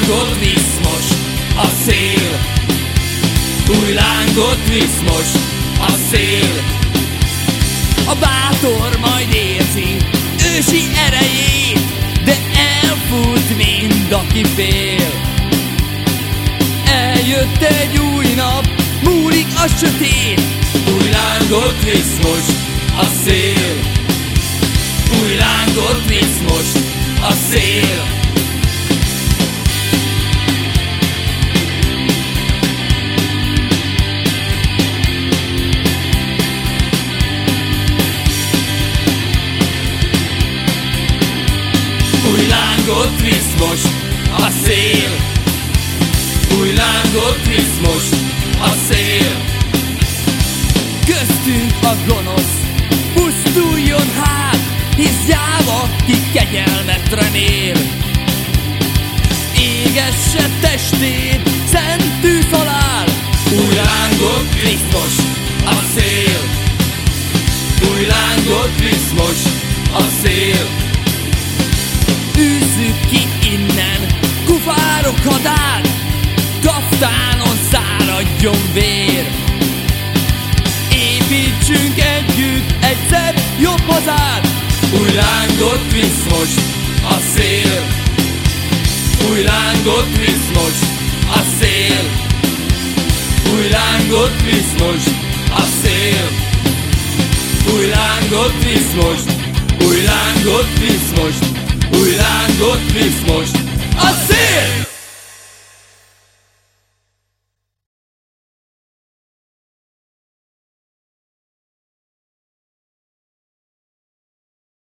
lángot visz most a szél, új lángot visz most a szél. A bátor majd érzi ősi erejét, de elfut mind, aki fél. Eljött egy új nap, múlik a sötét, új lángot visz most a szél, új lángot visz most a szél. Új lángot visz most a szél, új lángot visz most a szél. Köztünk a gonosz, pusztuljon hát, hisz gyáva, ki kegyelmet remél. Égesse testét szent tűz halál, új lángot visz most a szél, új lángot visz most a szél. Űzzük ki innen kufárok hadát, kaftánon száradjon vér. Építsünk együtt egy szebb, jobb hazát, új lángot visz most a szél, új lángot visz most a szél, új lángot visz most a szél, új lángot visz most, új lángot visz most, új lángot visz most a szél!